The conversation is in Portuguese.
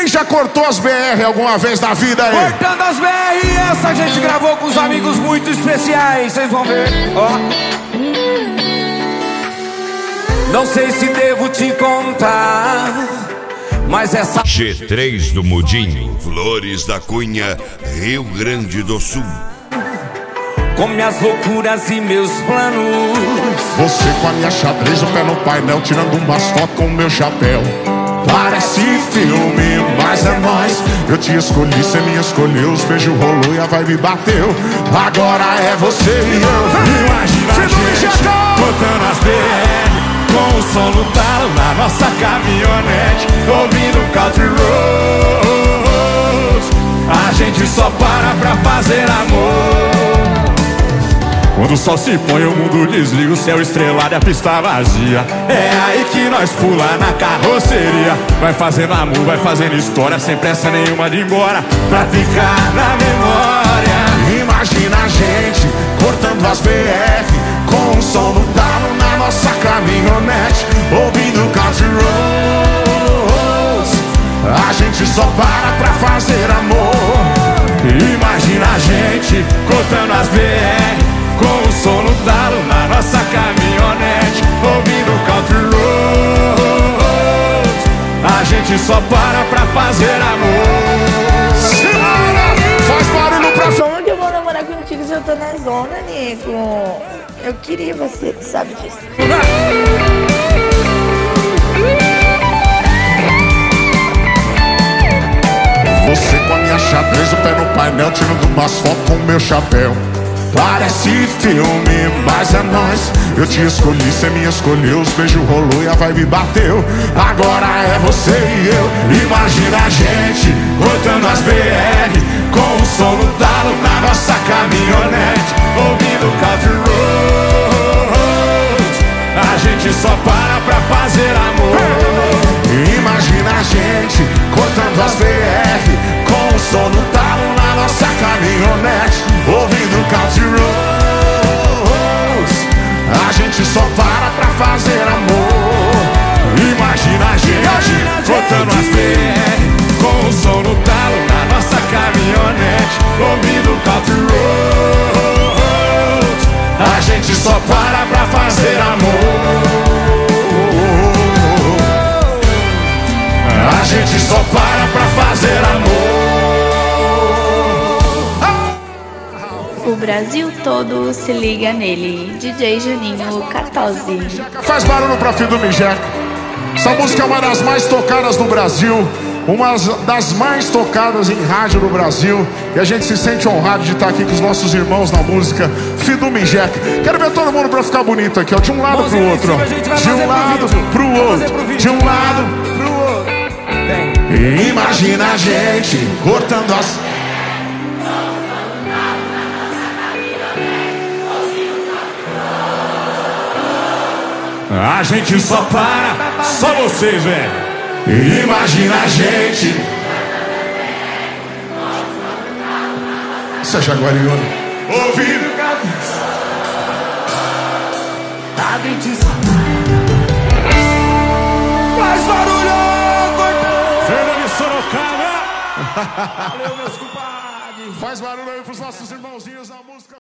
Quem já cortou as BR alguma vez na vida aí? Cortando as BR, essa a gente gravou com os amigos muito especiais. Vocês vão ver, ó. Não sei se devo te contar, mas essa G3 do Mudinho, Flores da Cunha, Rio Grande do Sul. com minhas loucuras e meus planos. Você com a minha xadrez, o pé no painel, tirando umas fotos com o meu chapéu. Parece filme, mas é nóis. Eu te escolhi, cê me escolheu. Os beijos rolou e a vibe bateu. Agora é você e eu. Imagina a gente botando as BR, com o som no talo na nossa caminhonete, ouvindo country roads. A gente só para fazer amor. Quando o sol se põe, o mundo desliga, o céu estrelado e a pista vazia. É aí que nós pula na carroceria. Vai fazendo amor, vai fazendo história, sem pressa nenhuma de ir embora, pra ficar na memória. Imagina a gente cortando as BR, com o som no talo na nossa caminhonete, ouvindo country roads. A gente só para fazer amor. Imagina a gente cortando as BR, com o som no talo na nossa caminhonete, ouvindo country roads. A gente só para fazer amor. Faz barulho pra fora. Como que eu vou namorar contigo se eu tô na zona, nego? Eu queria você, tu sabe disso. Você com a minha xadrez, o pé no painel, tirando umas fotos com o meu chapéu. Parece filme, mas é nóis. Eu te escolhi, cê me escolheu. Os beijos rolou e a vibe bateu. Agora é você e eu. Imagina a gente cortando as BR, com o som no talo na nossa caminhonete, ouvindo country roads. A gente só para fazer amor. Imagina a gente cortando as BR, com o som no talo na nossa caminhonete, ouvindo country roads. A gente só para fazer amor. Imagina a gente cortando as BR, com o som no talo na nossa caminhonete, ouvindo country roads. A gente só para fazer amor. A gente só para fazer amor. O Brasil todo se liga nele. DJ Juninho Cartozzi. Faz barulho pra filho do Mijeca. Essa música é uma das mais tocadas no Brasil, uma das mais tocadas em rádio no Brasil. E a gente se sente honrado de estar aqui com os nossos irmãos na música Filho do Mijeca. Quero ver todo mundo pra ficar bonito aqui, ó. De um lado pro outro, ó. De um lado pro outro. De um lado pro outro. Imagina a gente cortando as... A gente só para, só vocês, velho. Imagina a gente. Isso é Jaguariúna. Ouvindo. faz barulho, Fernando de Sorocaba. valeu, meus compadres. Faz barulho aí pros nossos irmãozinhos da música.